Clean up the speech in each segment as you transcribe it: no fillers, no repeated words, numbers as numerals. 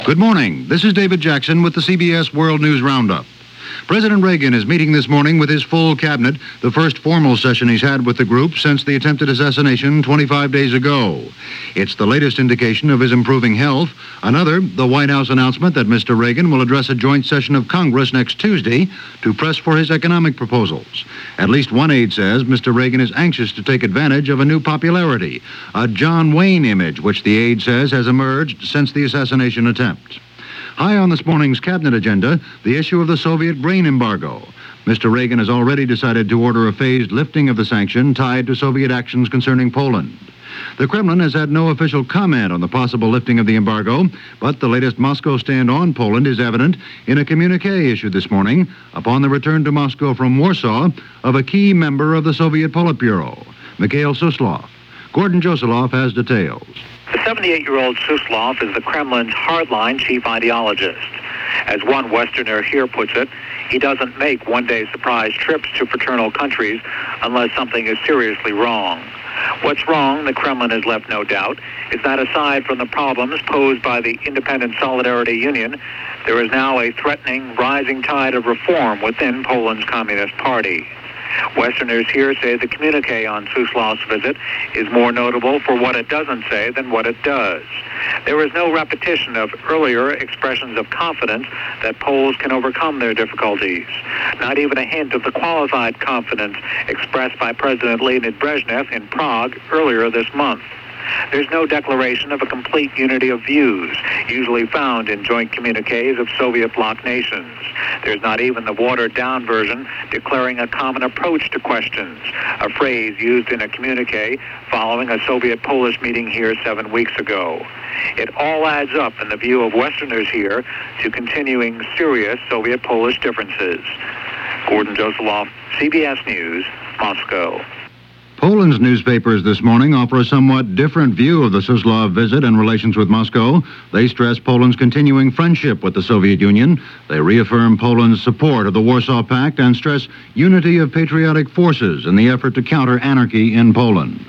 Good morning. This is David Jackson with the CBS World News Roundup. President Reagan is meeting this morning with his full cabinet, the first formal session he's had with the group since the attempted assassination 25 days ago. It's the latest indication of his improving health. Another, the White House announcement that Mr. Reagan will address a joint session of Congress next Tuesday to press for his economic proposals. At least one aide says Mr. Reagan is anxious to take advantage of a new popularity, a John Wayne image, which the aide says has emerged since the assassination attempt. High on this morning's cabinet agenda, the issue of the Soviet grain embargo. Mr. Reagan has already decided to order a phased lifting of the sanction tied to Soviet actions concerning Poland. The Kremlin has had no official comment on the possible lifting of the embargo, but the latest Moscow stand on Poland is evident in a communique issued this morning upon the return to Moscow from Warsaw of a key member of the Soviet Politburo, Mikhail Suslov. Gordon Josoloff has details. The 78-year-old Suslov is the Kremlin's hardline chief ideologist. As one Westerner here puts it, he doesn't make one-day surprise trips to fraternal countries unless something is seriously wrong. What's wrong, the Kremlin has left no doubt, is that aside from the problems posed by the Independent Solidarity Union, there is now a threatening rising tide of reform within Poland's Communist Party. Westerners here say the communique on Suslov's visit is more notable for what it doesn't say than what it does. There is no repetition of earlier expressions of confidence that Poles can overcome their difficulties. Not even a hint of the qualified confidence expressed by President Leonid Brezhnev in Prague earlier this month. There's no declaration of a complete unity of views, usually found in joint communiques of Soviet bloc nations. There's not even the watered-down version declaring a common approach to questions, a phrase used in a communique following a Soviet-Polish meeting here 7 weeks ago. It all adds up, in the view of Westerners here, to continuing serious Soviet-Polish differences. Gordon Josoloff, CBS News, Moscow. Poland's newspapers this morning offer a somewhat different view of the Suslov visit and relations with Moscow. They stress Poland's continuing friendship with the Soviet Union. They reaffirm Poland's support of the Warsaw Pact and stress unity of patriotic forces in the effort to counter anarchy in Poland.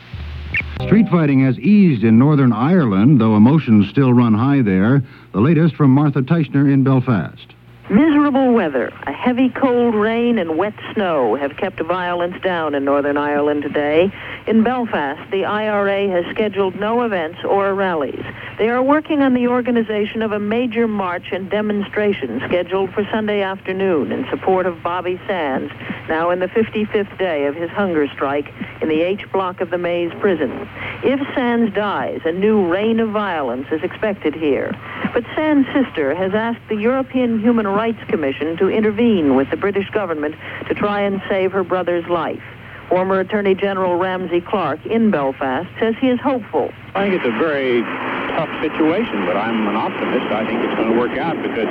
Street fighting has eased in Northern Ireland, though emotions still run high there. The latest from Martha Teichner in Belfast. Miserable weather, a heavy cold rain and wet snow have kept violence down in Northern Ireland today. In Belfast, the IRA has scheduled no events or rallies. They are working on the organization of a major march and demonstration scheduled for Sunday afternoon in support of Bobby Sands, now in the 55th day of his hunger strike in the H block of the Maze prison. If Sands dies, a new reign of violence is expected here. But Sands' sister has asked the European Human Rights Commission to intervene with the British government to try and save her brother's life. Former Attorney General Ramsey Clark in Belfast says he is hopeful. I think it's a very tough situation, but I'm an optimist. I think it's going to work out because,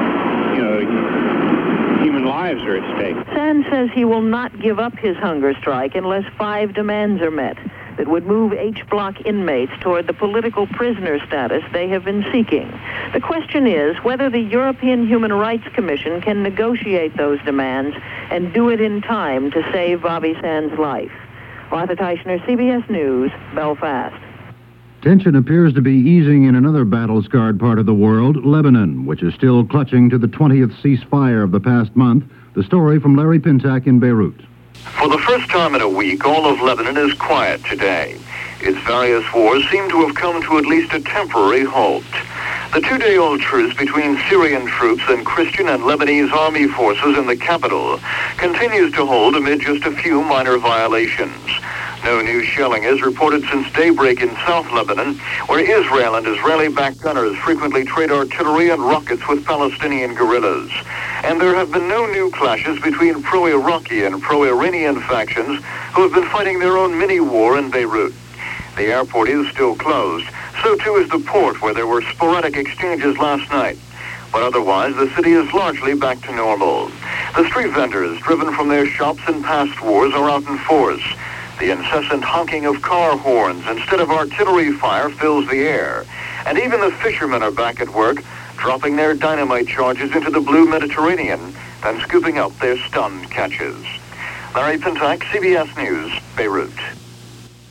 human lives are at stake. Sands says he will not give up his hunger strike unless 5 demands are met that would move H block inmates toward the political prisoner status they have been seeking. The question is whether the European Human Rights Commission can negotiate those demands and do it in time to save Bobby Sands' life. Martha Teichner, CBS News, Belfast. Tension appears to be easing in another battle-scarred part of the world, Lebanon, which is still clutching to the 20th ceasefire of the past month. The story from Larry Pintak in Beirut. For the first time in a week, all of Lebanon is quiet today. Its various wars seem to have come to at least a temporary halt. The 2-day-old truce between Syrian troops and Christian and Lebanese army forces in the capital continues to hold amid just a few minor violations. No new shelling is reported since daybreak in South Lebanon, where Israel and Israeli-backed gunners frequently trade artillery and rockets with Palestinian guerrillas. And there have been no new clashes between pro-Iraqi and pro-Iranian factions who have been fighting their own mini-war in Beirut. The airport is still closed. So too is the port, where there were sporadic exchanges last night. But otherwise, the city is largely back to normal. The street vendors, driven from their shops in past wars, are out in force. The incessant honking of car horns instead of artillery fire fills the air. And even the fishermen are back at work, dropping their dynamite charges into the blue Mediterranean, then scooping up their stunned catches. Larry Pintak, CBS News, Beirut.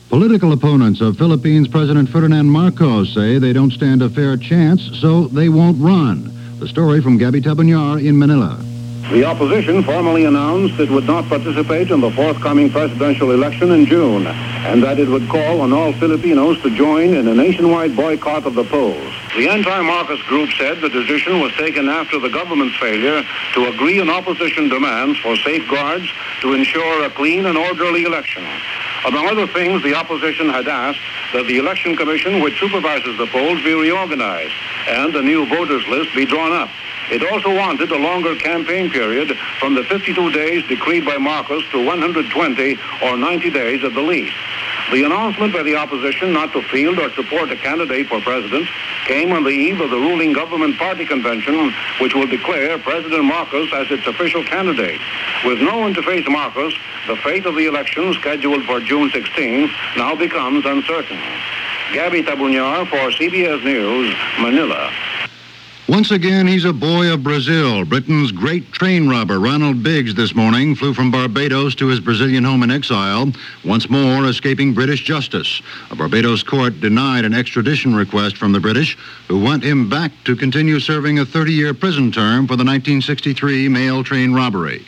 Political opponents of Philippines President Ferdinand Marcos say they don't stand a fair chance, so they won't run. The story from Gabby Tabunyar in Manila. The opposition formally announced it would not participate in the forthcoming presidential election in June, and that it would call on all Filipinos to join in a nationwide boycott of the polls. The anti-Marcos group said the decision was taken after the government's failure to agree on opposition demands for safeguards to ensure a clean and orderly election. Among other things, the opposition had asked that the Election Commission, which supervises the polls, be reorganized and a new voters list be drawn up. It also wanted a longer campaign period from the 52 days decreed by Marcos to 120 or 90 days at the least. The announcement by the opposition not to field or support a candidate for president came on the eve of the ruling government party convention, which will declare President Marcos as its official candidate. With no one to face Marcos, the fate of the election, scheduled for June 16th, now becomes uncertain. Gabby Tabunyar for CBS News, Manila. Once again, he's a boy of Brazil. Britain's great train robber, Ronald Biggs, this morning flew from Barbados to his Brazilian home in exile, once more escaping British justice. A Barbados court denied an extradition request from the British, who want him back to continue serving a 30-year prison term for the 1963 mail train robbery.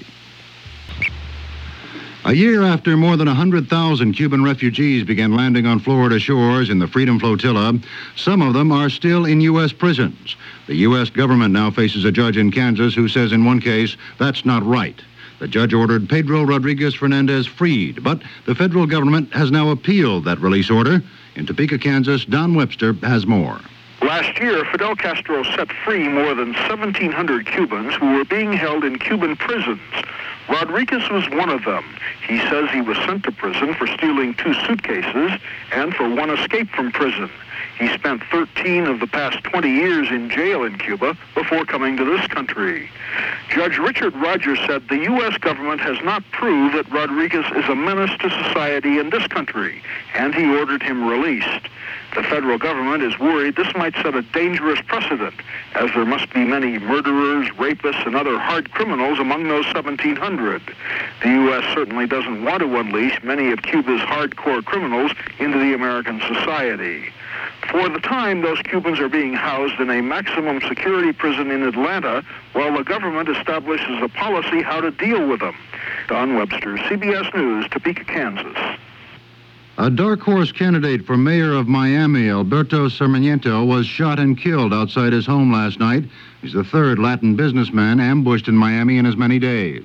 A year after more than 100,000 Cuban refugees began landing on Florida shores in the Freedom Flotilla, some of them are still in U.S. prisons. The U.S. government now faces a judge in Kansas who says in one case, that's not right. The judge ordered Pedro Rodriguez Fernandez freed, but the federal government has now appealed that release order. In Topeka, Kansas, Don Webster has more. Last year, Fidel Castro set free more than 1,700 Cubans who were being held in Cuban prisons. Rodriguez was one of them. He says he was sent to prison for stealing 2 suitcases and for one escape from prison. He spent 13 of the past 20 years in jail in Cuba before coming to this country. Judge Richard Rogers said the U.S. government has not proved that Rodriguez is a menace to society in this country, and he ordered him released. The federal government is worried this might set a dangerous precedent, as there must be many murderers, rapists, and other hard criminals among those 1,700. The U.S. certainly doesn't want to unleash many of Cuba's hardcore criminals into the American society. For the time, those Cubans are being housed in a maximum security prison in Atlanta, while the government establishes a policy how to deal with them. Don Webster, CBS News, Topeka, Kansas. A dark horse candidate for mayor of Miami, Alberto Sarmiento, was shot and killed outside his home last night. He's the third Latin businessman ambushed in Miami in as many days.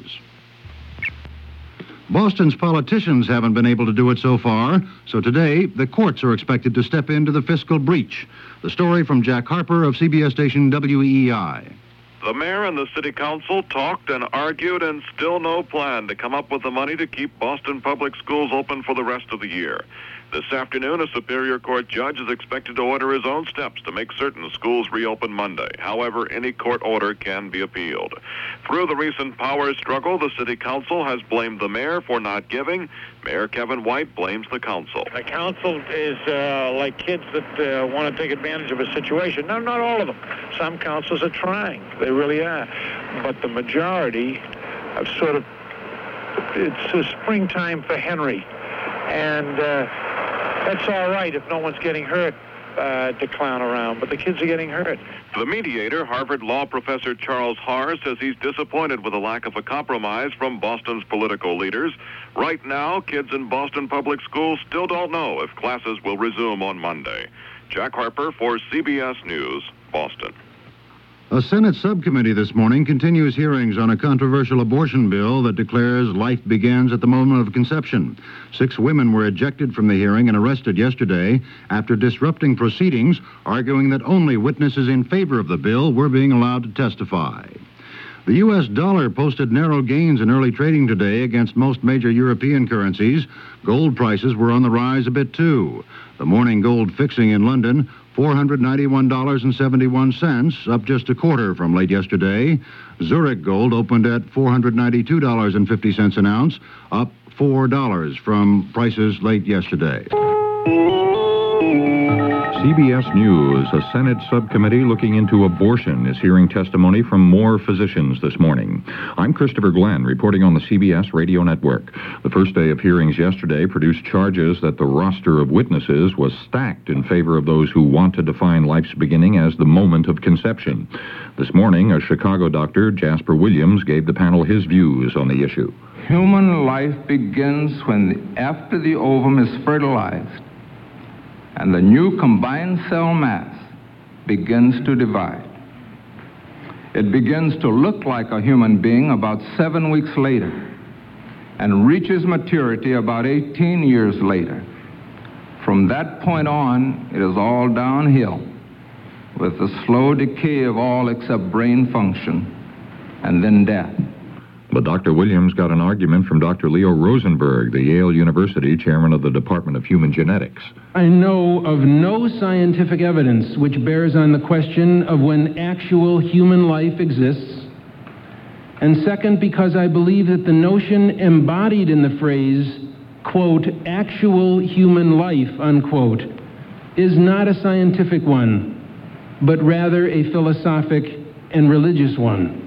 Boston's politicians haven't been able to do it so far, so today the courts are expected to step into the fiscal breach. The story from Jack Harper of CBS station WEEI. The mayor and the city council talked and argued, and still no plan to come up with the money to keep Boston public schools open for the rest of the year. This afternoon, a Superior Court judge is expected to order his own steps to make certain schools reopen Monday. However, any court order can be appealed. Through the recent power struggle, the city council has blamed the mayor for not giving. Mayor Kevin White blames the council. The council is like kids that want to take advantage of a situation. No, not all of them. Some councils are trying. They really are. But the majority have sort of, it's a springtime for Henry. And that's all right if no one's getting hurt to clown around, but the kids are getting hurt. The mediator, Harvard law professor Charles Haar, says he's disappointed with the lack of a compromise from Boston's political leaders. Right now, kids in Boston public schools still don't know if classes will resume on Monday. Jack Harper for CBS News, Boston. A Senate subcommittee this morning continues hearings on a controversial abortion bill that declares life begins at the moment of conception. 6 women were ejected from the hearing and arrested yesterday after disrupting proceedings, arguing that only witnesses in favor of the bill were being allowed to testify. The U.S. dollar posted narrow gains in early trading today against most major European currencies. Gold prices were on the rise a bit, too. The morning gold fixing in London, $491.71, up just a quarter from late yesterday. Zurich gold opened at $492.50 an ounce, up $4 from prices late yesterday. CBS News, a Senate subcommittee looking into abortion is hearing testimony from more physicians this morning. I'm Christopher Glenn, reporting on the CBS Radio Network. The first day of hearings yesterday produced charges that the roster of witnesses was stacked in favor of those who want to define life's beginning as the moment of conception. This morning, a Chicago doctor, Jasper Williams, gave the panel his views on the issue. Human life begins after the ovum is fertilized and the new combined cell mass begins to divide. It begins to look like a human being about 7 weeks later and reaches maturity about 18 years later. From that point on, it is all downhill with the slow decay of all except brain function and then death. But Dr. Williams got an argument from Dr. Leo Rosenberg, the Yale University chairman of the Department of Human Genetics. I know of no scientific evidence which bears on the question of when actual human life exists. And second, because I believe that the notion embodied in the phrase, quote, actual human life, unquote, is not a scientific one, but rather a philosophic and religious one.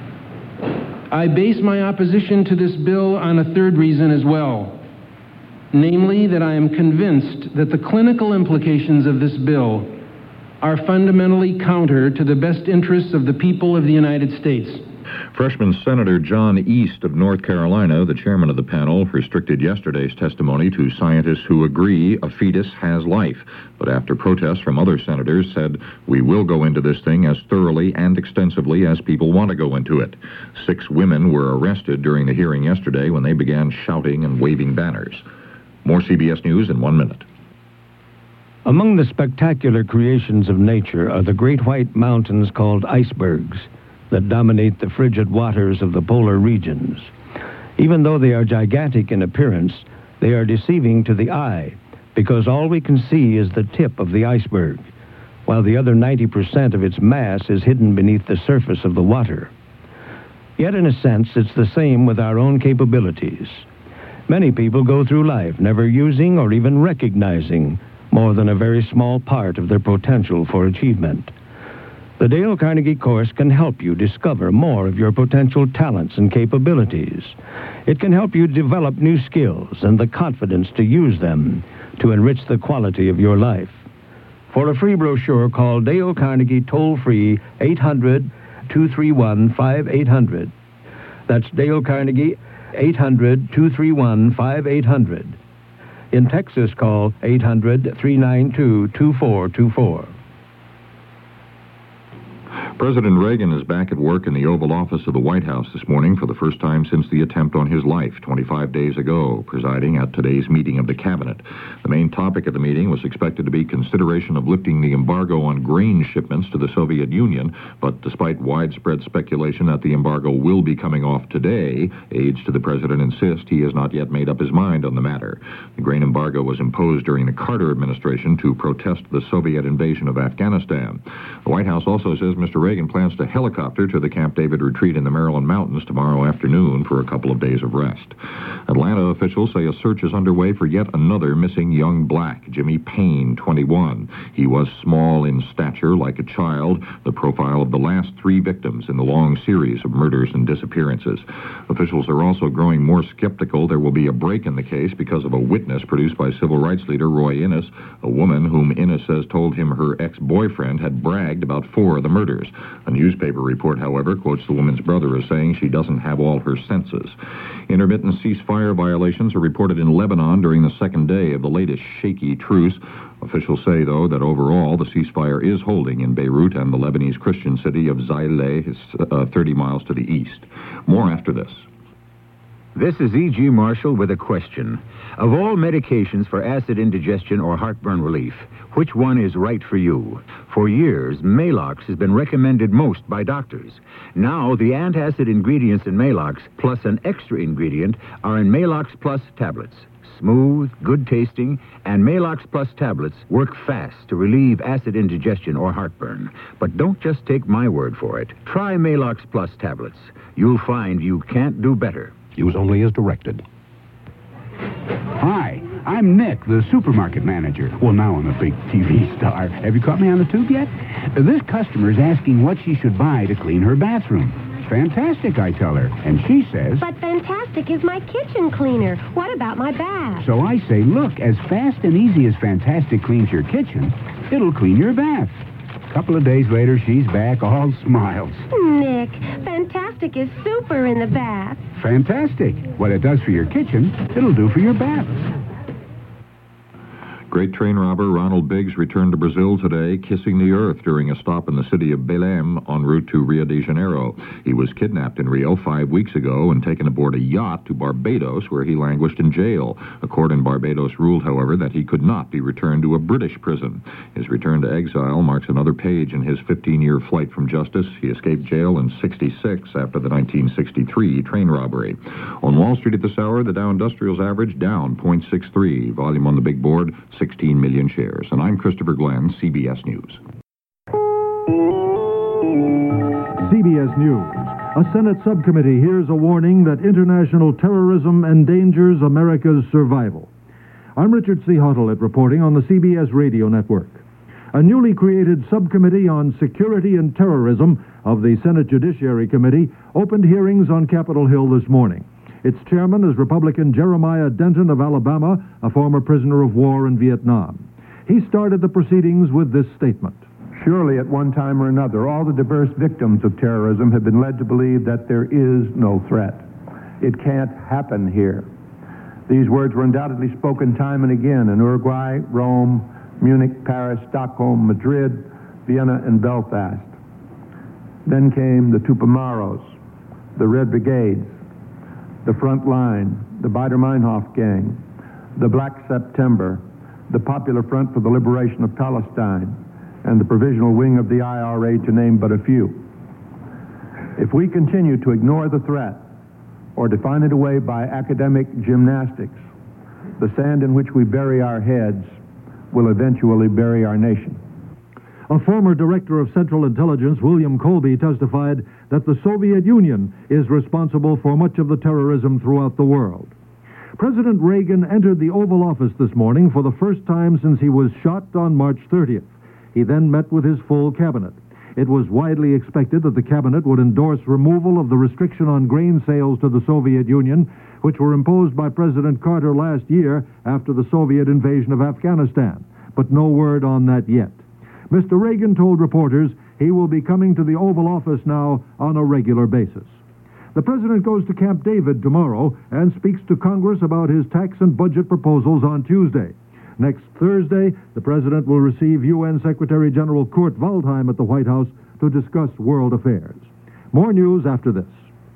I base my opposition to this bill on a third reason as well, namely that I am convinced that the clinical implications of this bill are fundamentally counter to the best interests of the people of the United States. Freshman Senator John East of North Carolina, the chairman of the panel, restricted yesterday's testimony to scientists who agree a fetus has life, but after protests from other senators said, "We will go into this thing as thoroughly and extensively as people want to go into it." 6 women were arrested during the hearing yesterday when they began shouting and waving banners. More CBS News in 1 minute. Among the spectacular creations of nature are the great white mountains called icebergs that dominate the frigid waters of the polar regions. Even though they are gigantic in appearance, they are deceiving to the eye because all we can see is the tip of the iceberg, while the other 90% of its mass is hidden beneath the surface of the water. Yet in a sense, it's the same with our own capabilities. Many people go through life never using or even recognizing more than a very small part of their potential for achievement. The Dale Carnegie course can help you discover more of your potential talents and capabilities. It can help you develop new skills and the confidence to use them to enrich the quality of your life. For a free brochure, call Dale Carnegie toll-free 800-231-5800. That's Dale Carnegie, 800-231-5800. In Texas, call 800-392-2424. President Reagan is back at work in the Oval Office of the White House this morning for the first time since the attempt on his life 25 days ago, presiding at today's meeting of the Cabinet. The main topic of the meeting was expected to be consideration of lifting the embargo on grain shipments to the Soviet Union, but despite widespread speculation that the embargo will be coming off today, aides to the president insist he has not yet made up his mind on the matter. The grain embargo was imposed during the Carter administration to protest the Soviet invasion of Afghanistan. The White House also says Mr. Reagan plans to helicopter to the Camp David retreat in the Maryland mountains tomorrow afternoon for a couple of days of rest. Atlanta officials say a search is underway for yet another missing young black, Jimmy Payne, 21. He was small in stature, like a child, the profile of the last 3 victims in the long series of murders and disappearances. Officials are also growing more skeptical there will be a break in the case because of a witness produced by civil rights leader Roy Innis, a woman whom Innis says told him her ex-boyfriend had bragged about 4 of the murders. A newspaper report, however, quotes the woman's brother as saying she doesn't have all her senses. Intermittent ceasefire violations are reported in Lebanon during the second day of the latest shaky truce. Officials say, though, that overall the ceasefire is holding in Beirut and the Lebanese Christian city of Zaileh, 30 miles to the east. More after this. This is E.G. Marshall with a question. Of all medications for acid indigestion or heartburn relief, which one is right for you? For years, Maalox has been recommended most by doctors. Now, the antacid ingredients in Maalox, plus an extra ingredient, are in Maalox Plus tablets. Smooth, good tasting, and Maalox Plus tablets work fast to relieve acid indigestion or heartburn. But don't just take my word for it. Try Maalox Plus tablets. You'll find you can't do better. Use only as directed. Hi, I'm Nick, the supermarket manager. Well, now I'm a big TV star. Have you caught me on the tube yet? This customer is asking what she should buy to clean her bathroom. Fantastic, I tell her. And she says... But Fantastic is my kitchen cleaner. What about my bath? So I say, look, as fast and easy as Fantastic cleans your kitchen, it'll clean your bath. A couple of days later, she's back all smiles. Nick, Fantastic is super in the bath. Fantastic. What it does for your kitchen, it'll do for your bath. Great train robber Ronald Biggs returned to Brazil today, kissing the earth during a stop in the city of Belém en route to Rio de Janeiro. He was kidnapped in Rio 5 weeks ago and taken aboard a yacht to Barbados, where he languished in jail. A court in Barbados ruled, however, that he could not be returned to a British prison. His return to exile marks another page in his 15-year flight from justice. He escaped jail in '66 after the 1963 train robbery. On Wall Street at this hour, the Dow Industrials average down 0.63. Volume on the big board, 16 million shares. And I'm Christopher Glenn, CBS News. CBS News. A Senate subcommittee hears a warning that international terrorism endangers America's survival. I'm Richard C. Hottelet reporting on the CBS Radio Network. A newly created subcommittee on security and terrorism of the Senate Judiciary Committee opened hearings on Capitol Hill this morning. Its chairman is Republican Jeremiah Denton of Alabama, a former prisoner of war in Vietnam. He started the proceedings with this statement. Surely at one time or another, all the diverse victims of terrorism have been led to believe that there is no threat. It can't happen here. These words were undoubtedly spoken time and again in Uruguay, Rome, Munich, Paris, Stockholm, Madrid, Vienna, and Belfast. Then came the Tupamaros, the Red Brigades, the Front Line, the Baader-Meinhof Gang, the Black September, the Popular Front for the Liberation of Palestine, and the Provisional Wing of the IRA, to name but a few. If we continue to ignore the threat or define it away by academic gymnastics, the sand in which we bury our heads will eventually bury our nation. A former director of Central Intelligence, William Colby, testified that the Soviet Union is responsible for much of the terrorism throughout the world. President Reagan entered the Oval Office this morning for the first time since he was shot on March 30th. He then met with his full cabinet. It was widely expected that the cabinet would endorse removal of the restriction on grain sales to the Soviet Union, which were imposed by President Carter last year after the Soviet invasion of Afghanistan. But no word on that yet. Mr. Reagan told reporters he will be coming to the Oval Office now on a regular basis. The president goes to Camp David tomorrow and speaks to Congress about his tax and budget proposals on Tuesday. Next Thursday, the president will receive UN Secretary General Kurt Waldheim at the White House to discuss world affairs. More news after this.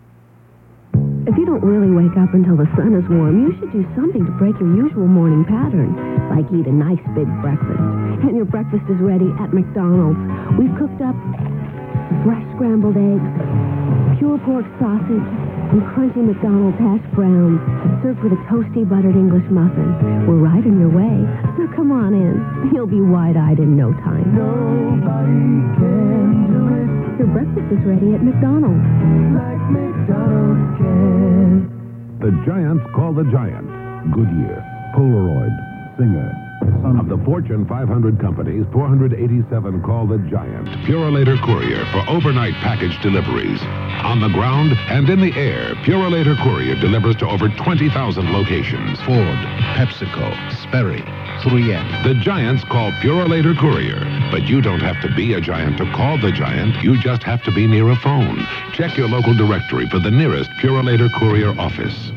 If you don't really wake up until the sun is warm, you should do something to break your usual morning pattern, like eat a nice big breakfast. And your breakfast is ready at McDonald's. We've cooked up fresh scrambled eggs, pure pork sausage, and crunchy McDonald's hash browns, served with a toasty buttered English muffin. We're right on your way, so come on in. You'll be wide-eyed in no time. Nobody can do it. Your breakfast is ready at McDonald's. Like McDonald's can. The Giants call the Giant. Goodyear, Polaroid, Singer. Son of the Fortune 500 companies, 487 call the Giant. Purolator Courier for overnight package deliveries. On the ground and in the air, Purolator Courier delivers to over 20,000 locations. Ford, PepsiCo, Sperry, 3M. The Giants call Purolator Courier. But you don't have to be a giant to call the Giant. You just have to be near a phone. Check your local directory for the nearest Purolator Courier office.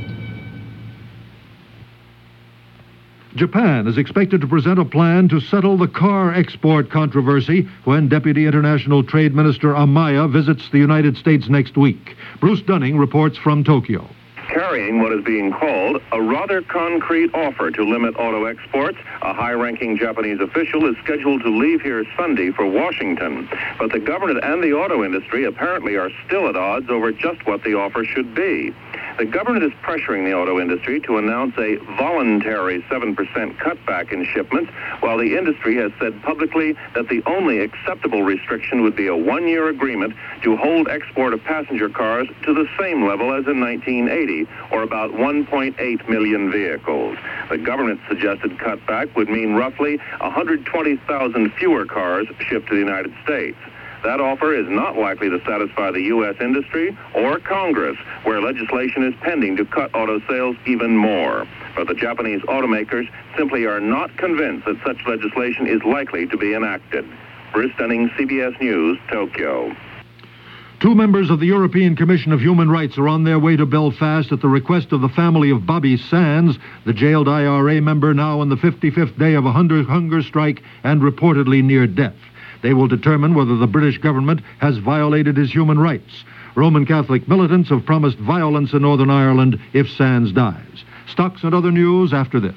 Japan is expected to present a plan to settle the car export controversy when Deputy International Trade Minister Amaya visits the United States next week. Bruce Dunning reports from Tokyo. Carrying what is being called a rather concrete offer to limit auto exports, a high-ranking Japanese official is scheduled to leave here Sunday for Washington. But the government and the auto industry apparently are still at odds over just what the offer should be. The government is pressuring the auto industry to announce a voluntary 7% cutback in shipments, while the industry has said publicly that the only acceptable restriction would be a one-year agreement to hold export of passenger cars to the same level as in 1980, or about 1.8 million vehicles. The government's suggested cutback would mean roughly 120,000 fewer cars shipped to the United States. That offer is not likely to satisfy the U.S. industry or Congress, where legislation is pending to cut auto sales even more. But the Japanese automakers simply are not convinced that such legislation is likely to be enacted. Bruce Dunning, CBS News, Tokyo. 2 members of the European Commission of Human Rights are on their way to Belfast at the request of the family of Bobby Sands, the jailed IRA member now on the 55th day of a hunger strike and reportedly near death. They will determine whether the British government has violated his human rights. Roman Catholic militants have promised violence in Northern Ireland if Sands dies. Stocks and other news after this.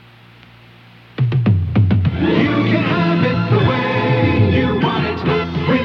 You can have it the way you want it with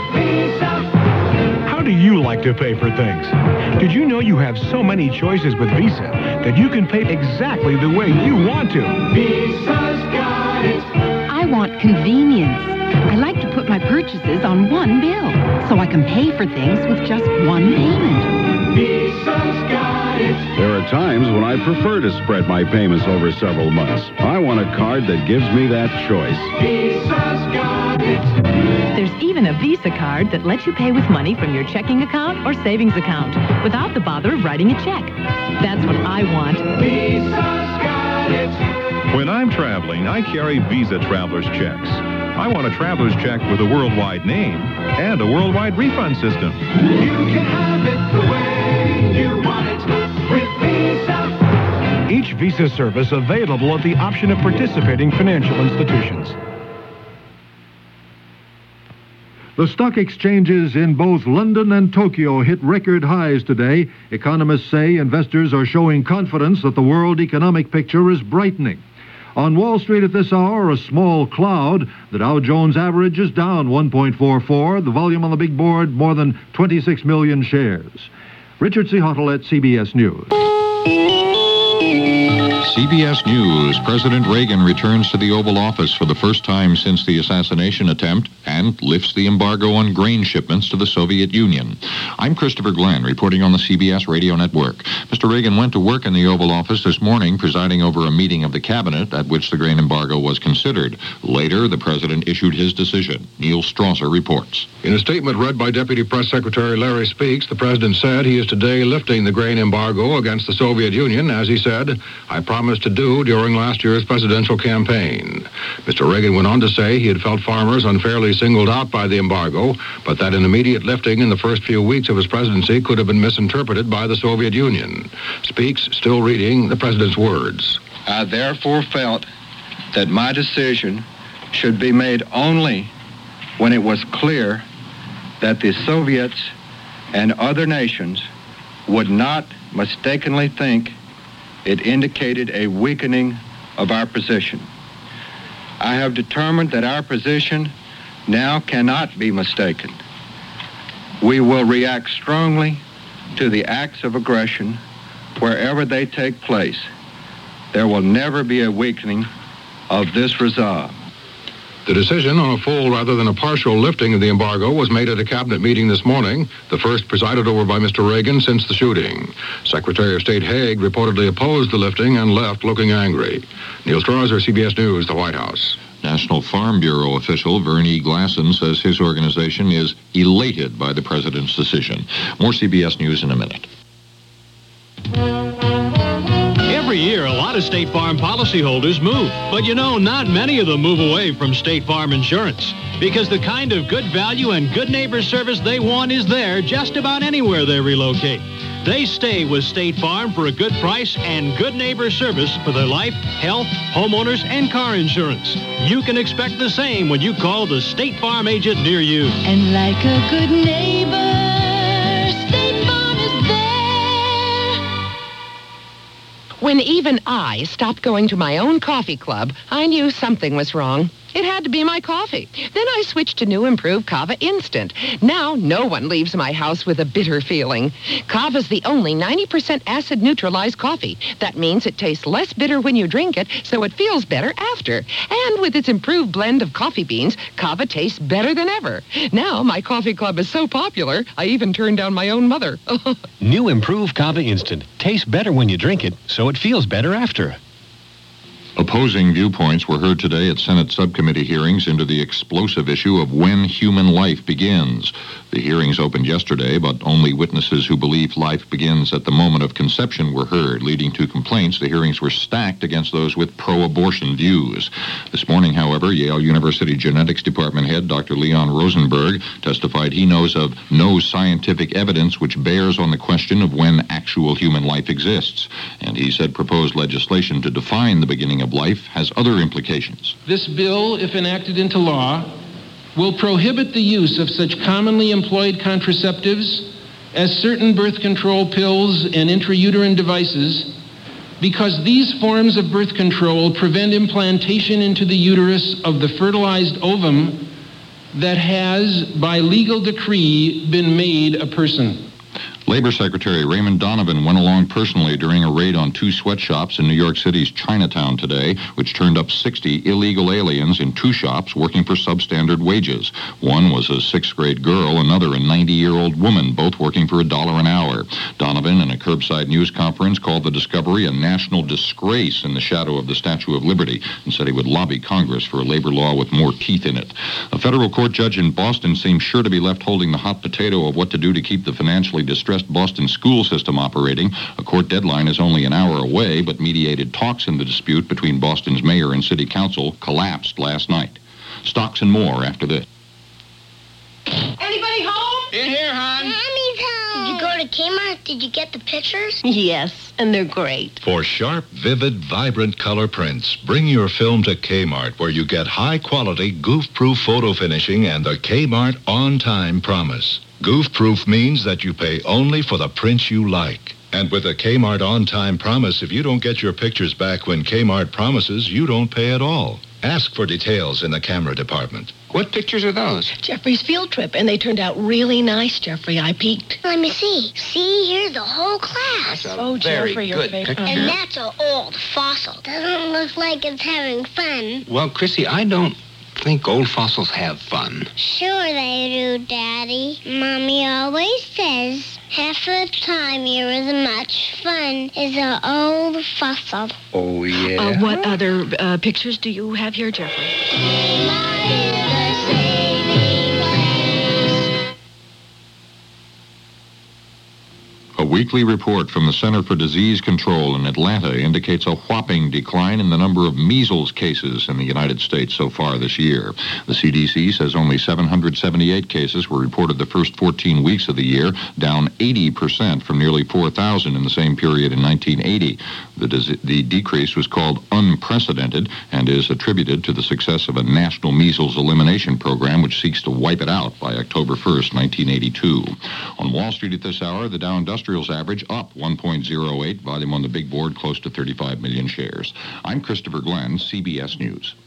Visa. How do you like to pay for things? Did you know you have so many choices with Visa that you can pay exactly the way you want to? Visa's got it. I want convenience. I like to put my purchases on one bill, so I can pay for things with just one payment. Visa's got it. There are times when I prefer to spread my payments over several months. I want a card that gives me that choice. Visa's got it. There's even a Visa card that lets you pay with money from your checking account or savings account without the bother of writing a check. That's what I want. Visa's got it. When I'm traveling, I carry Visa Traveler's checks. I want a traveler's check with a worldwide name and a worldwide refund system. You can have it the way you want it with Visa. Each Visa service available at the option of participating financial institutions. The stock exchanges in both London and Tokyo hit record highs today. Economists say investors are showing confidence that the world economic picture is brightening. On Wall Street at this hour, a small cloud. The Dow Jones average is down 1.44. The volume on the big board, more than 26 million shares. Richard C. Hottle at CBS News. CBS News. President Reagan returns to the Oval Office for the first time since the assassination attempt and lifts the embargo on grain shipments to the Soviet Union. I'm Christopher Glenn, reporting on the CBS Radio Network. Mr. Reagan went to work in the Oval Office this morning, presiding over a meeting of the cabinet at which the grain embargo was considered. Later, the president issued his decision. Neil Strasser reports. In a statement read by Deputy Press Secretary Larry Speaks, the president said he is today lifting the grain embargo against the Soviet Union, as he said, I promised to do during last year's presidential campaign. Mr. Reagan went on to say he had felt farmers unfairly singled out by the embargo, but that an immediate lifting in the first few weeks of his presidency could have been misinterpreted by the Soviet Union. Speaks, still reading the president's words. I therefore felt that my decision should be made only when it was clear that the Soviets and other nations would not mistakenly think it indicated a weakening of our position. I have determined that our position now cannot be mistaken. We will react strongly to the acts of aggression wherever they take place. There will never be a weakening of this resolve. The decision on a full rather than a partial lifting of the embargo was made at a cabinet meeting this morning, the first presided over by Mr. Reagan since the shooting. Secretary of State Haig reportedly opposed the lifting and left looking angry. Neil Strasser, CBS News, the White House. National Farm Bureau official Vernie Glasson says his organization is elated by the president's decision. More CBS News in a minute. Every year, a lot of State Farm policyholders move. But you know, not many of them move away from State Farm Insurance. Because the kind of good value and good neighbor service they want is there just about anywhere they relocate. They stay with State Farm for a good price and good neighbor service for their life, health, homeowners, and car insurance. You can expect the same when you call the State Farm agent near you. And like a good neighbor, State Farm is there. When even I stopped going to my own coffee club, I knew something was wrong. It had to be my coffee. Then I switched to new improved Kava Instant. Now no one leaves my house with a bitter feeling. Kava's the only 90% acid neutralized coffee. That means it tastes less bitter when you drink it, so it feels better after. And with its improved blend of coffee beans, Kava tastes better than ever. Now my coffee club is so popular, I even turned down my own mother. New improved Kava Instant. Tastes better when you drink it, so it feels better after. Opposing viewpoints were heard today at Senate subcommittee hearings into the explosive issue of when human life begins. The hearings opened yesterday, but only witnesses who believe life begins at the moment of conception were heard, leading to complaints. The hearings were stacked against those with pro-abortion views. This morning, however, Yale University Genetics Department head Dr. Leon Rosenberg testified he knows of no scientific evidence which bears on the question of when actual human life exists. And he said proposed legislation to define the beginning of life has other implications. This bill, if enacted into law, will prohibit the use of such commonly employed contraceptives as certain birth control pills and intrauterine devices because these forms of birth control prevent implantation into the uterus of the fertilized ovum that has, by legal decree, been made a person. Labor Secretary Raymond Donovan went along personally during a raid on 2 sweatshops in New York City's Chinatown today, which turned up 60 illegal aliens in 2 shops working for substandard wages. One was a 6th-grade girl, another a 90-year-old woman, both working for $1 an hour. Donovan, in a curbside news conference, called the discovery a national disgrace in the shadow of the Statue of Liberty and said he would lobby Congress for a labor law with more teeth in it. A federal court judge in Boston seems sure to be left holding the hot potato of what to do to keep the financially distressed Boston school system operating. A court deadline is only an hour away, but mediated talks in the dispute between Boston's mayor and city council collapsed last night. Stocks and more after this. Anybody home? In here, hon. Mommy's home. Did you go to Kmart? Did you get the pictures? Yes, and they're great. For sharp, vivid, vibrant color prints, bring your film to Kmart, where you get high-quality, goof-proof photo finishing and the Kmart on-time promise. Goof-proof means that you pay only for the prints you like. And with a Kmart on-time promise, if you don't get your pictures back when Kmart promises, you don't pay at all. Ask for details in the camera department. What pictures are those? Jeffrey's field trip, and they turned out really nice, Jeffrey. I peeked. Let me see. See, here's the whole class. Oh, Jeffrey, your favorite. And that's an old fossil. Doesn't look like it's having fun. Well, Chrissy, I don't think old fossils have fun. Sure they do, Daddy. Mommy always says half the time you're as much fun as an old fossil. Oh, yeah? What other pictures do you have here, Jeffrey? A weekly report from the Center for Disease Control in Atlanta indicates a whopping decline in the number of measles cases in the United States so far this year. The CDC says only 778 cases were reported the first 14 weeks of the year, down 80% from nearly 4,000 in the same period in 1980. The decrease was called unprecedented and is attributed to the success of a national measles elimination program which seeks to wipe it out by October 1st, 1982. On Wall Street at this hour, the Dow Industrials average up 1.08, volume on the big board close to 35 million shares. I'm Christopher Glenn, CBS News.